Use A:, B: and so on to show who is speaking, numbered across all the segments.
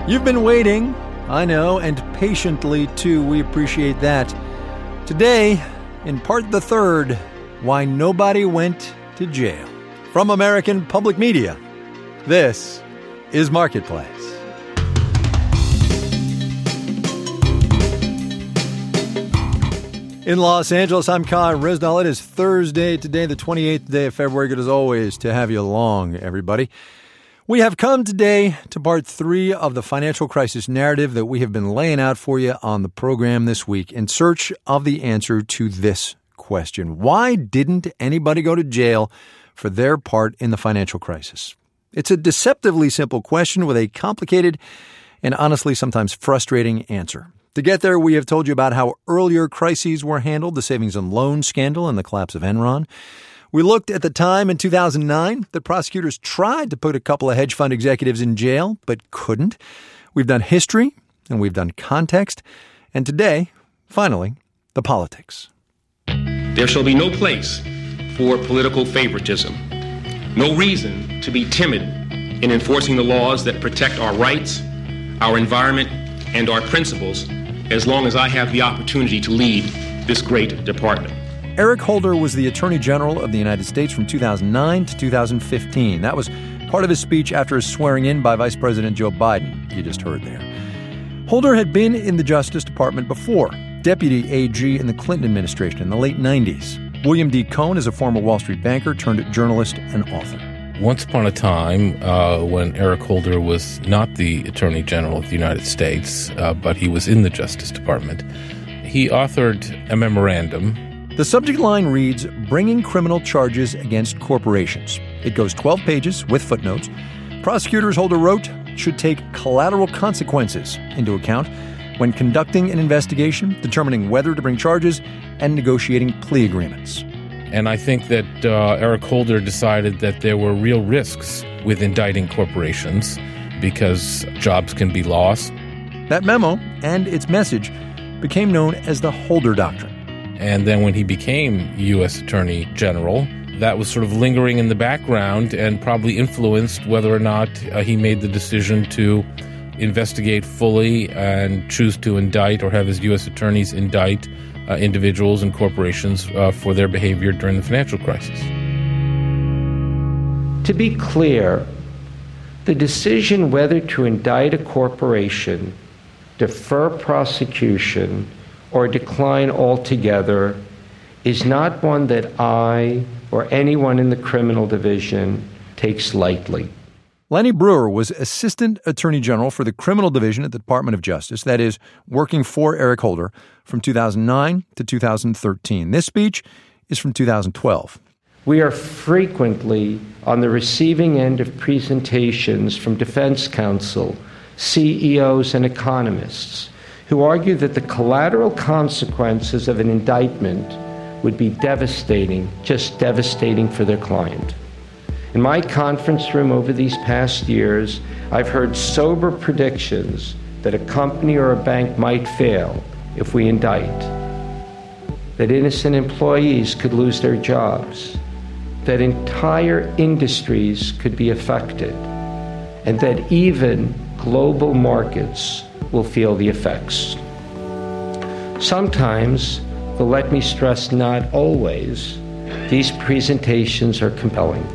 A: You've been waiting, I know, and patiently, too. We appreciate that. Today, in part the third, why nobody went to jail. From American Public Media, this is Marketplace. In Los Angeles, I'm Kai Risnall. It is Thursday today, the 28th day of February. Good as always to have you along, everybody. We have come today to part 3 of the financial crisis narrative that we have been laying out for you on the program this week in search of the answer to this question. Why didn't anybody go to jail for their part in the financial crisis? It's a deceptively simple question with a complicated and honestly sometimes frustrating answer. To get there, we have told you about how earlier crises were handled, the savings and loan scandal and the collapse of Enron. We looked at the time in 2009 that prosecutors tried to put a couple of hedge fund executives in jail, but couldn't. We've done history, and we've done context. And today, finally, the politics.
B: There shall be no place for political favoritism. No reason to be timid in enforcing the laws that protect our rights, our environment, and our principles, as long as I have the opportunity to lead this great department.
A: Eric Holder was the Attorney General of the United States from 2009 to 2015. That was part of his speech after his swearing in by Vice President Joe Biden, you just heard there. Holder had been in the Justice Department before, Deputy AG in the Clinton administration in the late 90s. William D. Cohen is a former Wall Street banker turned journalist and author.
C: Once upon a time, when Eric Holder was not the Attorney General of the United States, but he was in the Justice Department, he authored a memorandum.
A: The subject line reads, Bringing Criminal Charges Against Corporations. It goes 12 pages with footnotes. Prosecutors, Holder wrote, should take collateral consequences into account when conducting an investigation, determining whether to bring charges, and negotiating plea agreements.
C: And I think that Eric Holder decided that there were real risks with indicting corporations because jobs can be lost.
A: That memo and its message became known as the Holder Doctrine.
C: And then when he became U.S. Attorney General, that was sort of lingering in the background and probably influenced whether or not he made the decision to investigate fully and choose to indict or have his U.S. attorneys indict individuals and corporations for their behavior during the financial crisis.
D: To be clear, the decision whether to indict a corporation, defer prosecution, or decline altogether is not one that I or anyone in the criminal division takes lightly.
A: Lenny Brewer was Assistant Attorney General for the Criminal Division at the Department of Justice, that is, working for Eric Holder from 2009 to 2013. This speech is from 2012.
D: We are frequently on the receiving end of presentations from defense counsel, CEOs, and economists who argue that the collateral consequences of an indictment would be devastating, just devastating for their client. In my conference room over these past years, I've heard sober predictions that a company or a bank might fail if we indict, that innocent employees could lose their jobs, that entire industries could be affected, and that even global markets will feel the effects. Sometimes, but let me stress not always, these presentations are compelling.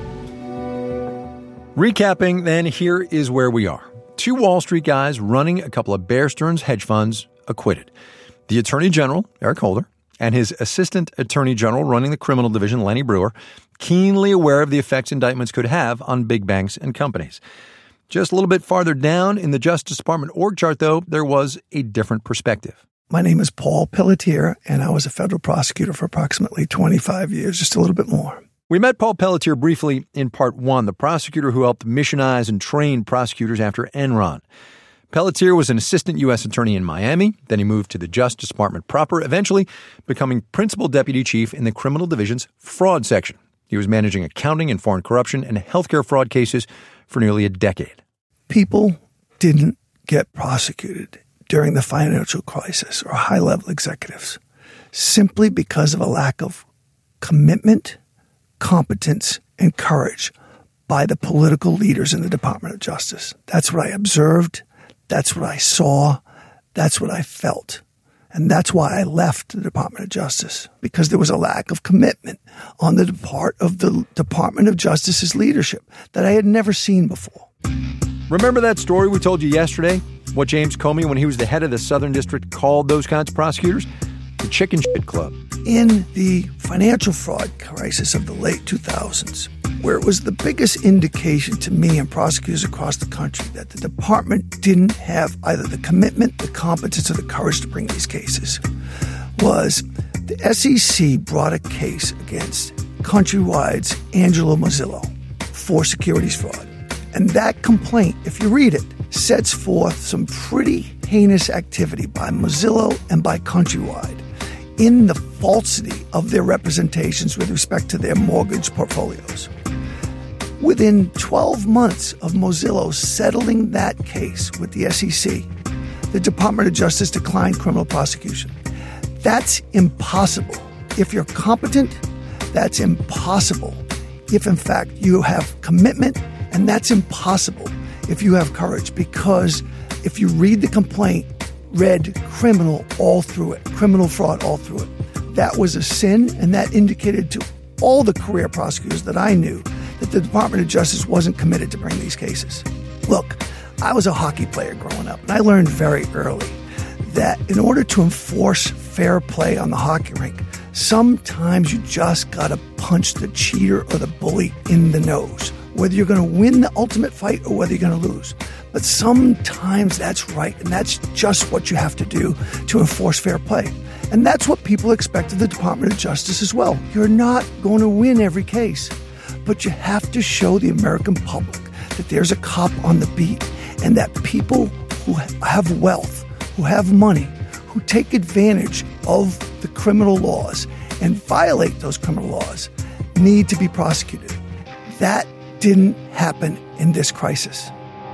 A: Recapping, then, here is where we are. 2 Wall Street guys running a couple of Bear Stearns hedge funds acquitted. The Attorney General, Eric Holder, and his Assistant Attorney General running the Criminal Division, Lenny Brewer, keenly aware of the effects indictments could have on big banks and companies. Just a little bit farther down in the Justice Department org chart, though, there was a different perspective.
E: My name is Paul Pelletier, and I was a federal prosecutor for approximately 25 years, just a little bit more.
A: We met Paul Pelletier briefly in part 1, the prosecutor who helped missionize and train prosecutors after Enron. Pelletier was an assistant U.S. attorney in Miami. Then he moved to the Justice Department proper, eventually becoming principal deputy chief in the Criminal Division's fraud section. He was managing accounting and foreign corruption and healthcare fraud cases for nearly a decade.
E: People didn't get prosecuted during the financial crisis or high-level executives simply because of a lack of commitment, competence, and courage by the political leaders in the Department of Justice. That's what I observed. That's what I saw. That's what I felt. And that's why I left the Department of Justice, because there was a lack of commitment on the part of the Department of Justice's leadership that I had never seen before.
A: Remember that story we told you yesterday? What James Comey, when he was the head of the Southern District, called those kinds of prosecutors? The Chicken Shit Club.
E: In the financial fraud crisis of the late 2000s, where it was the biggest indication to me and prosecutors across the country that the department didn't have either the commitment, the competence, or the courage to bring these cases, was the SEC brought a case against Countrywide's Angelo Mozilo for securities fraud. And that complaint, if you read it, sets forth some pretty heinous activity by Mozilo and by Countrywide in the falsity of their representations with respect to their mortgage portfolios. Within 12 months of Mozilo settling that case with the SEC, the Department of Justice declined criminal prosecution. That's impossible. If you're competent, that's impossible. If, in fact, you have commitment, and that's impossible if you have courage, because if you read the complaint, read criminal all through it, criminal fraud all through it, that was a sin, and that indicated to all the career prosecutors that I knew that the Department of Justice wasn't committed to bring these cases. Look, I was a hockey player growing up, and I learned very early that in order to enforce fair play on the hockey rink, sometimes you just got to punch the cheater or the bully in the nose, whether you're going to win the ultimate fight or whether you're going to lose. But sometimes that's right, and that's just what you have to do to enforce fair play. And that's what people expect of the Department of Justice as well. You're not going to win every case, but you have to show the American public that there's a cop on the beat, and that people who have wealth, who have money, who take advantage of the criminal laws and violate those criminal laws need to be prosecuted. That didn't happen in this crisis.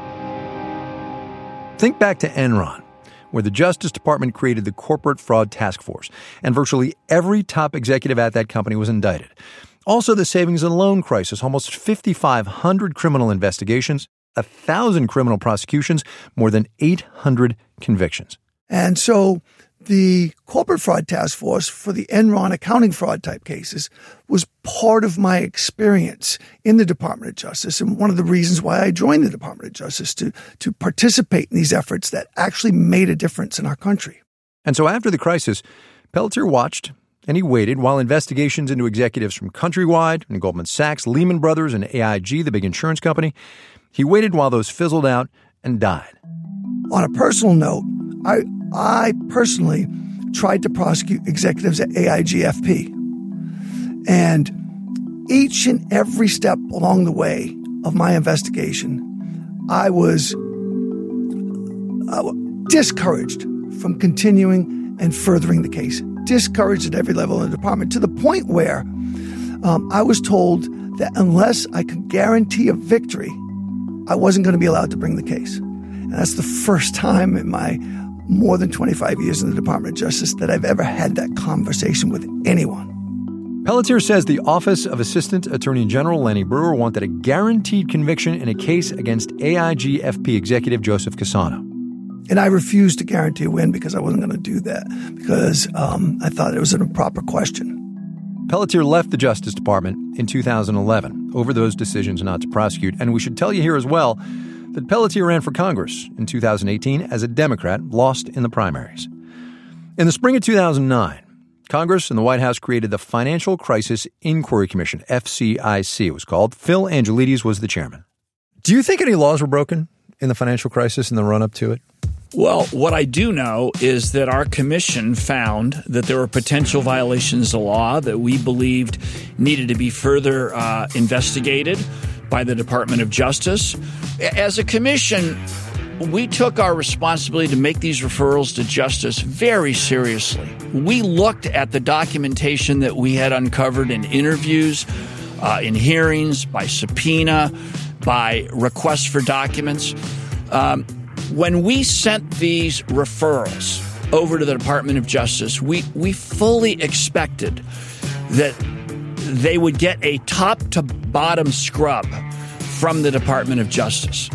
A: Think back to Enron, where the Justice Department created the Corporate Fraud Task Force, and virtually every top executive at that company was indicted. Also, the savings and loan crisis, almost 5,500 criminal investigations, 1,000 criminal prosecutions, more than 800 convictions.
E: And so the Corporate Fraud Task Force for the Enron accounting fraud type cases was part of my experience in the Department of Justice, and one of the reasons why I joined the Department of Justice to participate in these efforts that actually made a difference in our country.
A: And so after the crisis, Pelletier watched and he waited while investigations into executives from Countrywide and Goldman Sachs, Lehman Brothers, and AIG, the big insurance company, he waited while those fizzled out and died.
E: On a personal note, I personally tried to prosecute executives at AIG-FP. And each and every step along the way of my investigation, I was discouraged from continuing and furthering the case. Discouraged at every level in the department, to the point where I was told that unless I could guarantee a victory, I wasn't going to be allowed to bring the case. And that's the first time in my more than 25 years in the Department of Justice that I've ever had that conversation with anyone.
A: Pelletier says the Office of Assistant Attorney General Lenny Brewer wanted a guaranteed conviction in a case against AIG-FP executive Joseph Cassano.
E: And I refused to guarantee a win because I wasn't going to do that, because I thought it was an improper question.
A: Pelletier left the Justice Department in 2011 over those decisions not to prosecute. And we should tell you here as well that Pelletier ran for Congress in 2018 as a Democrat, lost in the primaries. In the spring of 2009, Congress and the White House created the Financial Crisis Inquiry Commission, FCIC it was called. Phil Angelides was the chairman. Do you think any laws were broken in the financial crisis in the run-up to it?
F: Well, what I do know is that our commission found that there were potential violations of law that we believed needed to be further investigated by the Department of Justice. As a commission, we took our responsibility to make these referrals to justice very seriously. We looked at the documentation that we had uncovered in interviews, in hearings, by subpoena, by requests for documents. When we sent these referrals over to the Department of Justice, we fully expected that they would get a top-to-bottom scrub from the Department of Justice.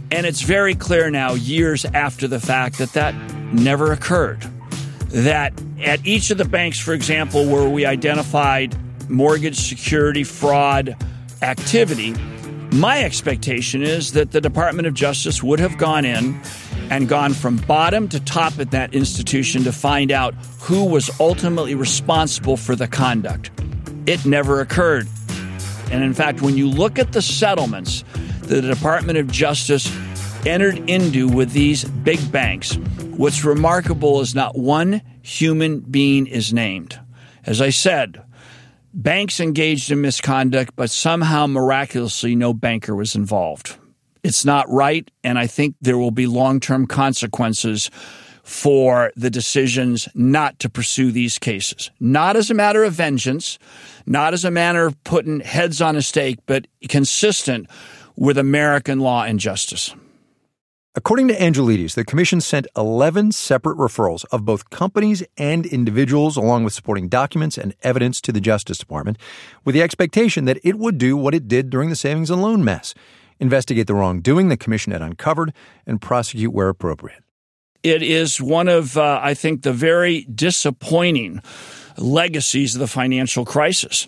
F: And it's very clear now, years after the fact, that never occurred. That at each of the banks, for example, where we identified mortgage security fraud activity, my expectation is that the Department of Justice would have gone in and gone from bottom to top at that institution to find out who was ultimately responsible for the conduct. It never occurred. And in fact, when you look at the settlements that the Department of Justice entered into with these big banks, what's remarkable is not one human being is named. As I said, banks engaged in misconduct, but somehow miraculously no banker was involved. It's not right, and I think there will be long-term consequences for the decisions not to pursue these cases. Not as a matter of vengeance, not as a matter of putting heads on a stake, but consistent with American law and justice.
A: According to Angelides, the commission sent 11 separate referrals of both companies and individuals, along with supporting documents and evidence, to the Justice Department, with the expectation that it would do what it did during the savings and loan mess: investigate the wrongdoing the commission had uncovered and prosecute where appropriate.
F: It is one of, I think, the very disappointing legacies of the financial crisis.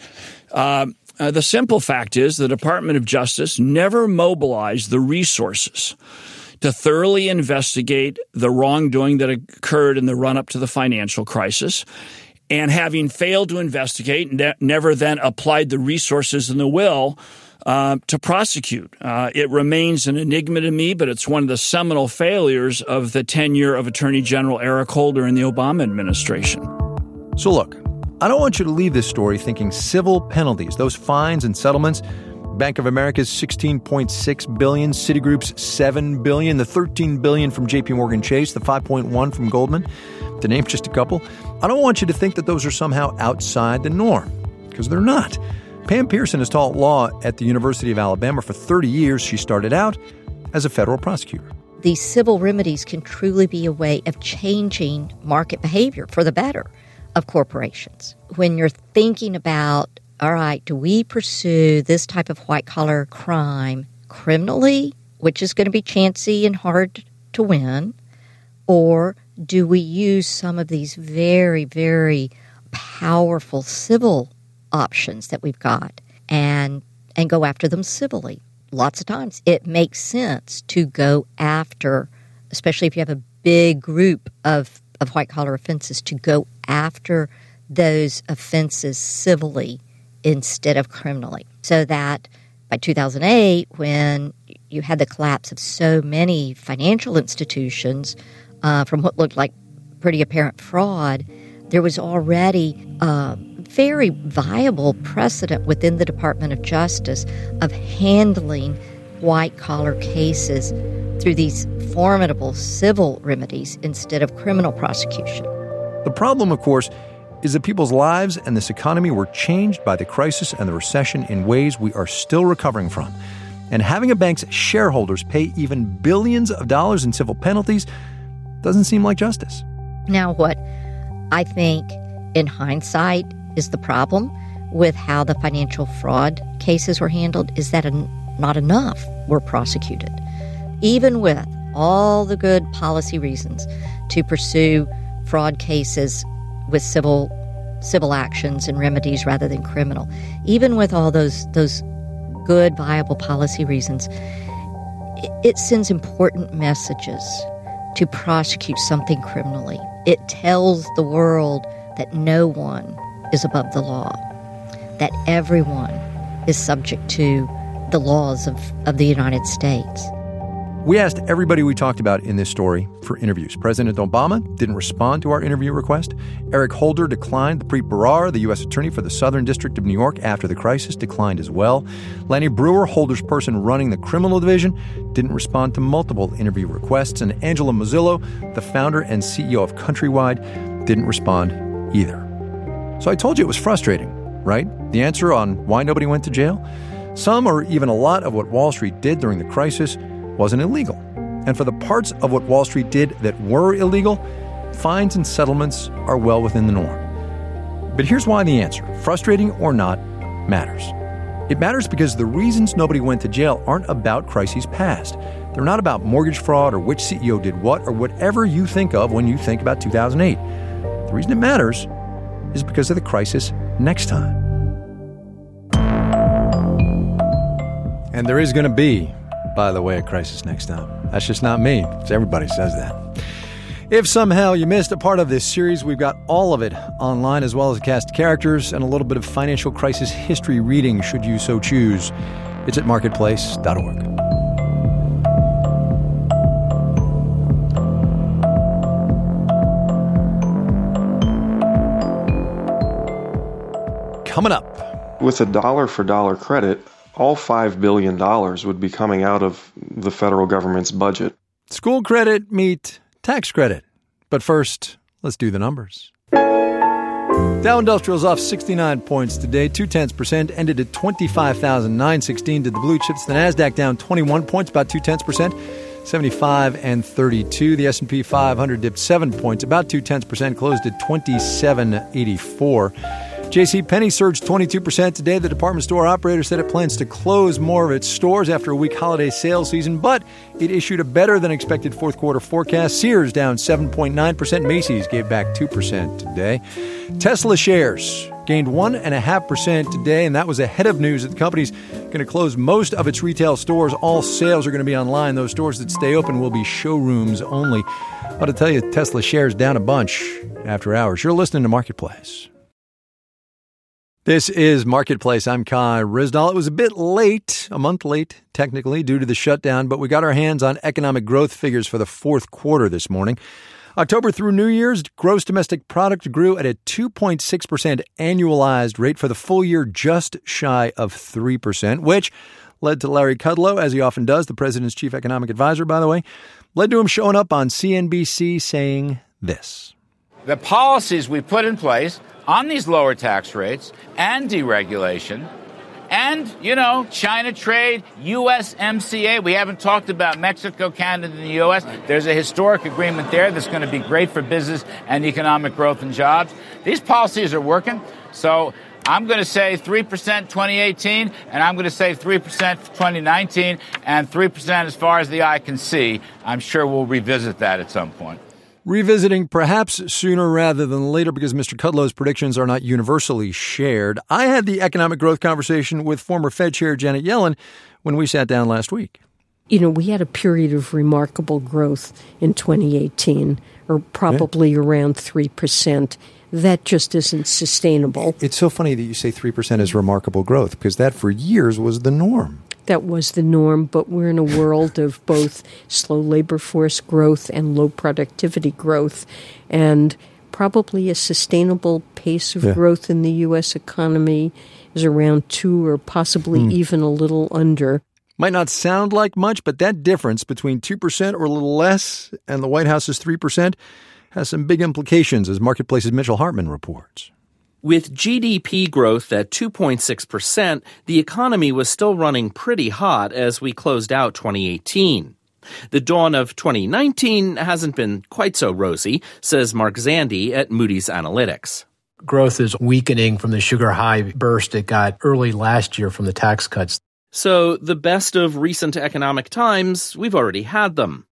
F: The simple fact is the Department of Justice never mobilized the resources to thoroughly investigate the wrongdoing that occurred in the run-up to the financial crisis, and having failed to investigate, never then applied the resources and the will to prosecute. It remains an enigma to me, but it's one of the seminal failures of the tenure of Attorney General Eric Holder in the Obama administration.
A: So look, I don't want you to leave this story thinking civil penalties, those fines and settlements, Bank of America's $16.6 billion, Citigroup's $7 billion, the $13 billion from J.P. Morgan Chase, the $5.1 from Goldman, to name just a couple. I don't want you to think that those are somehow outside the norm, because they're not. Pam Pearson has taught law at the University of Alabama for 30 years. She started out as a federal prosecutor.
G: These civil remedies can truly be a way of changing market behavior for the better of corporations. When you're thinking about, all right, do we pursue this type of white-collar crime criminally, which is going to be chancy and hard to win, or do we use some of these very, very powerful civil options that we've got and go after them civilly? Lots of times it makes sense to go after, especially if you have a big group of white-collar offenses, to go after those offenses civilly instead of criminally. So that by 2008, when you had the collapse of so many financial institutions from what looked like pretty apparent fraud, there was already very viable precedent within the Department of Justice of handling white-collar cases through these formidable civil remedies instead of criminal prosecution.
A: The problem, of course, is that people's lives and this economy were changed by the crisis and the recession in ways we are still recovering from. And having a bank's shareholders pay even billions of dollars in civil penalties doesn't seem like justice.
G: Now, what I think in hindsight is the problem with how the financial fraud cases were handled is that not enough were prosecuted. Even with all the good policy reasons to pursue fraud cases with civil actions and remedies rather than criminal, even with all those good, viable policy reasons, it sends important messages to prosecute something criminally. It tells the world that no one is above the law, that everyone is subject to the laws of the United States.
A: We asked everybody we talked about in this story for interviews. President Obama didn't respond to our interview request. Eric Holder declined. The Preet Bharara, the U.S. Attorney for the Southern District of New York after the crisis, declined as well. Lanny Breuer, Holder's person running the criminal division, didn't respond to multiple interview requests. And Angela Mozillo, the founder and CEO of Countrywide, didn't respond either. So I told you it was frustrating, right? The answer on why nobody went to jail? Some or even a lot of what Wall Street did during the crisis wasn't illegal. And for the parts of what Wall Street did that were illegal, fines and settlements are well within the norm. But here's why the answer, frustrating or not, matters. It matters because the reasons nobody went to jail aren't about crises past. They're not about mortgage fraud or which CEO did what or whatever you think of when you think about 2008. The reason it matters is because of the crisis next time. And there is going to be, by the way, a crisis next time. That's just not me. Everybody says that. If somehow you missed a part of this series, we've got all of it online, as well as a cast of characters and a little bit of financial crisis history reading, should you so choose. It's at marketplace.org. Coming up.
H: With a dollar-for-dollar credit, all $5 billion would be coming out of the federal government's budget.
A: School credit meet tax credit. But first, let's do the numbers. Dow Industrial's off 69 points today, 0.2%, ended at 25,916. Did the blue chips. The NASDAQ down 21 points, about 0.2%, 75 and 32. The S&P 500 dipped 7 points, about 0.2%, closed at 2784. JCPenney surged 22% today. The department store operator said it plans to close more of its stores after a weak holiday sales season, but it issued a better-than-expected fourth-quarter forecast. Sears down 7.9%. Macy's gave back 2% today. Tesla shares gained 1.5% today, and that was ahead of news that the company's going to close most of its retail stores. All sales are going to be online. Those stores that stay open will be showrooms only. But to tell you, Tesla shares down a bunch after hours. You're listening to Marketplace. This is Marketplace. I'm Kai Ryssdal. It was a bit late, a month late, technically, due to the shutdown, but we got our hands on economic growth figures for the fourth quarter this morning. October through New Year's, gross domestic product grew at a 2.6% annualized rate for the full year, just shy of 3%, which led to Larry Kudlow, as he often does, the president's chief economic advisor, by the way, led to him showing up on CNBC saying this.
I: The policies we put in place on these lower tax rates and deregulation and, China trade, USMCA. We haven't talked about Mexico, Canada, and the U.S. There's a historic agreement there that's going to be great for business and economic growth and jobs. These policies are working. So I'm going to say 3% 2018, and I'm going to say 3% for 2019, and 3% as far as the eye can see. I'm sure we'll revisit that at some point.
A: Revisiting perhaps sooner rather than later because Mr. Kudlow's predictions are not universally shared. I had the economic growth conversation with former Fed Chair Janet Yellen when we sat down last week.
J: We had a period of remarkable growth in 2018, or probably around 3%. That just isn't sustainable.
A: It's so funny that you say 3% is remarkable growth because that for years was the norm.
J: That was the norm, but we're in a world of both slow labor force growth and low productivity growth, and probably a sustainable pace of growth in the U.S. economy is around 2 or possibly even a little under.
A: Might not sound like much, but that difference between 2% or a little less and the White House's 3% has some big implications, as Marketplace's Mitchell Hartman reports.
K: With GDP growth at 2.6%, the economy was still running pretty hot as we closed out 2018. The dawn of 2019 hasn't been quite so rosy, says Mark Zandi at Moody's Analytics.
L: Growth is weakening from the sugar high burst it got early last year from the tax cuts.
K: So the best of recent economic times, we've already had them.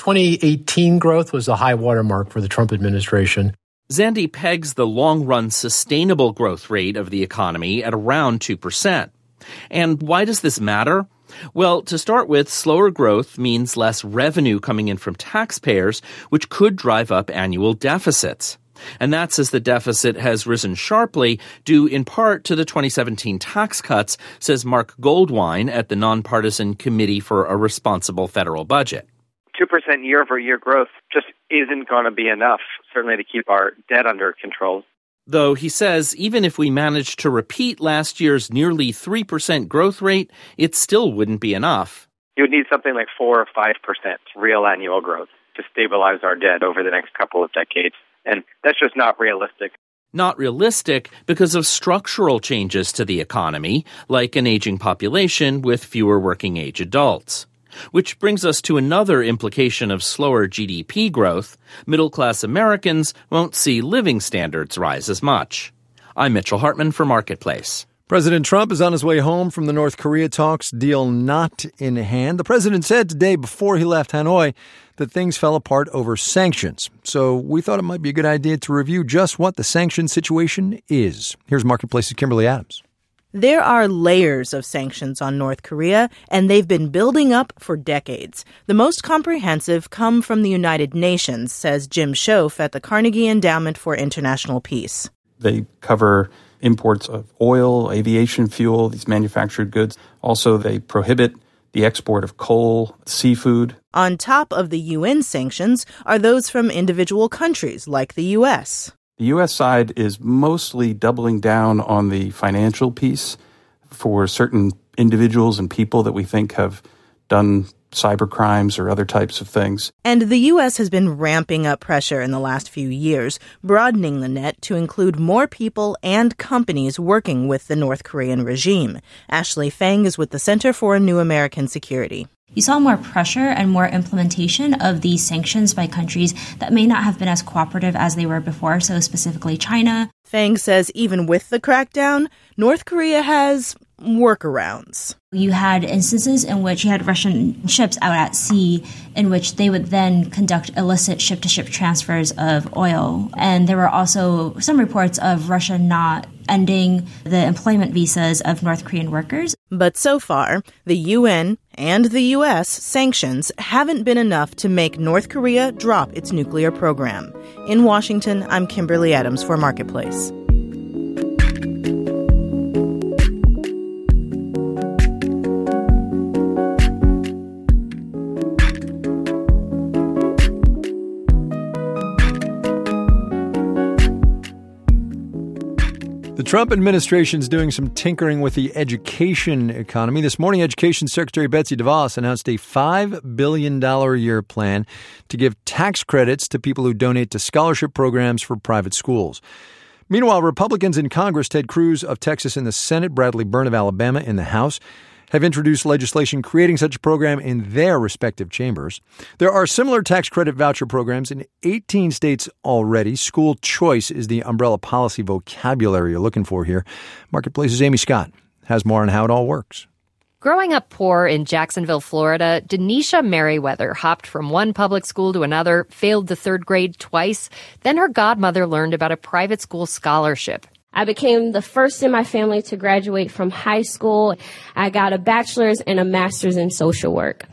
L: 2018 growth was the high watermark for the Trump administration.
K: Zandi pegs the long-run sustainable growth rate of the economy at around 2%. And why does this matter? Well, to start with, slower growth means less revenue coming in from taxpayers, which could drive up annual deficits. And that's as the deficit has risen sharply, due in part to the 2017 tax cuts, says Mark Goldwine at the Nonpartisan Committee for a Responsible Federal Budget.
M: 2% year-over-year growth just isn't going to be enough, certainly to keep our debt under control.
K: Though he says even if we managed to repeat last year's nearly 3% growth rate, it still wouldn't be enough.
M: You would need something like 4 or 5% real annual growth to stabilize our debt over the next couple of decades. And that's just not realistic.
K: Not realistic because of structural changes to the economy, like an aging population with fewer working-age adults. Which brings us to another implication of slower GDP growth. Middle-class Americans won't see living standards rise as much. I'm Mitchell Hartman for Marketplace.
A: President Trump is on his way home from the North Korea talks, deal not in hand. The president said today before he left Hanoi that things fell apart over sanctions. So we thought it might be a good idea to review just what the sanctions situation is. Here's Marketplace's Kimberly Adams.
N: There are layers of sanctions on North Korea, and they've been building up for decades. The most comprehensive come from the United Nations, says Jim Schoaf at the Carnegie Endowment for International Peace.
O: They cover imports of oil, aviation fuel, these manufactured goods. Also, they prohibit the export of coal, seafood.
N: On top of the UN sanctions are those from individual countries like the U.S.
O: The U.S. side is mostly doubling down on the financial piece for certain individuals and people that we think have done cyber crimes or other types of things.
N: And the U.S. has been ramping up pressure in the last few years, broadening the net to include more people and companies working with the North Korean regime. Ashley Fang is with the Center for New American Security.
P: You saw more pressure and more implementation of these sanctions by countries that may not have been as cooperative as they were before, so specifically China.
N: Fang says even with the crackdown, North Korea has workarounds.
P: You had instances in which you had Russian ships out at sea in which they would then conduct illicit ship-to-ship transfers of oil. And there were also some reports of Russia not ending the employment visas of North Korean workers.
N: But so far, the UN and the U.S. sanctions haven't been enough to make North Korea drop its nuclear program. In Washington, I'm Kimberly Adams for Marketplace.
A: The Trump administration is doing some tinkering with the education economy. This morning, Education Secretary Betsy DeVos announced a $5 billion a year plan to give tax credits to people who donate to scholarship programs for private schools. Meanwhile, Republicans in Congress, Ted Cruz of Texas in the Senate, Bradley Byrne of Alabama in the House, have introduced legislation creating such a program in their respective chambers. There are similar tax credit voucher programs in 18 states already. School choice is the umbrella policy vocabulary you're looking for here. Marketplace's Amy Scott has more on how it all works.
Q: Growing up poor in Jacksonville, Florida, Denisha Merriweather hopped from one public school to another, failed the third grade twice. Then her godmother learned about a private school scholarship.
R: I became the first in my family to graduate from high school. I got a bachelor's and a master's in social work.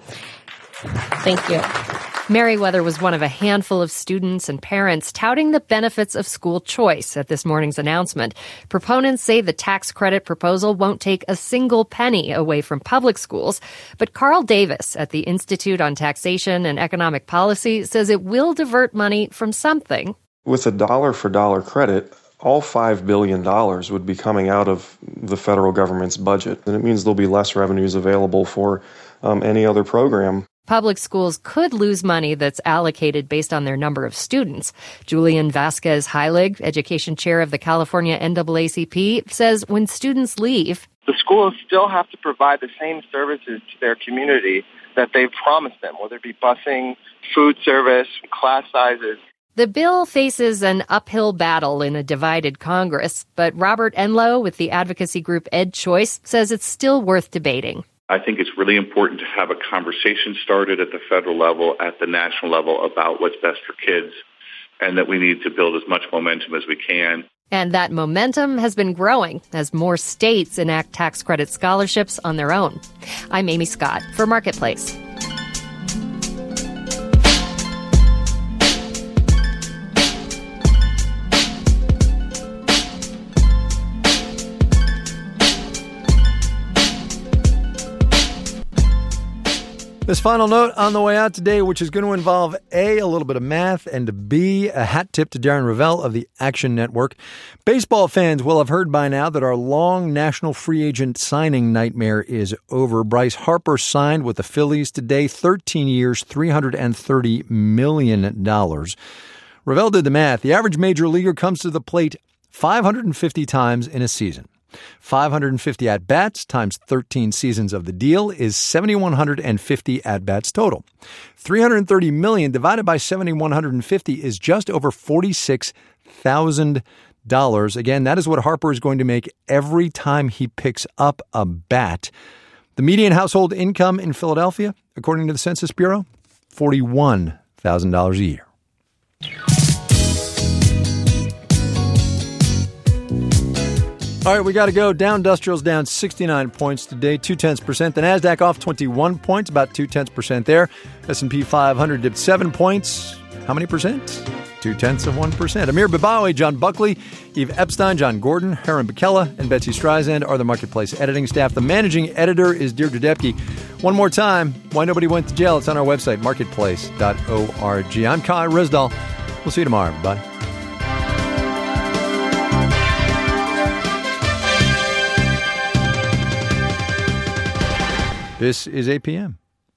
R: Thank you.
Q: Merriweather was one of a handful of students and parents touting the benefits of school choice at this morning's announcement. Proponents say the tax credit proposal won't take a single penny away from public schools. But Carl Davis at the Institute on Taxation and Economic Policy says it will divert money from something.
H: With a dollar-for-dollar credit, all $5 billion would be coming out of the federal government's budget. And it means there'll be less revenues available for any other program.
Q: Public schools could lose money that's allocated based on their number of students. Julian Vasquez Heilig, education chair of the California NAACP, says when students leave,
S: the schools still have to provide the same services to their community that they've promised them, whether it be busing, food service, class sizes.
Q: The bill faces an uphill battle in a divided Congress, but Robert Enlow with the advocacy group EdChoice says it's still worth debating.
T: I think it's really important to have a conversation started at the federal level, at the national level, about what's best for kids, and that we need to build as much momentum as we can.
Q: And that momentum has been growing as more states enact tax credit scholarships on their own. I'm Amy Scott for Marketplace.
A: This final note on the way out today, which is going to involve A, a little bit of math, and B, a hat tip to Darren Rovell of the Action Network. Baseball fans will have heard by now that our long national free agent signing nightmare is over. Bryce Harper signed with the Phillies today, 13 years, $330 million. Rovell did the math. The average major leaguer comes to the plate 550 times in a season. 550 at-bats times 13 seasons of the deal is 7,150 at-bats total. $330 million divided by 7,150 is just over $46,000. Again, that is what Harper is going to make every time he picks up a bat. The median household income in Philadelphia, according to the Census Bureau, $41,000 a year. All right, we got to go. Dow Industrial's down 69 points today, 0.2%. The NASDAQ off 21 points, about 0.2% there. S&P 500 dipped 7 points. How many percent? 0.2%. Amir Babawi, John Buckley, Eve Epstein, John Gordon, Heron Bacella, and Betsy Streisand are the Marketplace editing staff. The managing editor is Deirdre Depke. One more time, Why Nobody Went to Jail. It's on our website, marketplace.org. I'm Kai Risdall. We'll see you tomorrow, everybody. This is APM.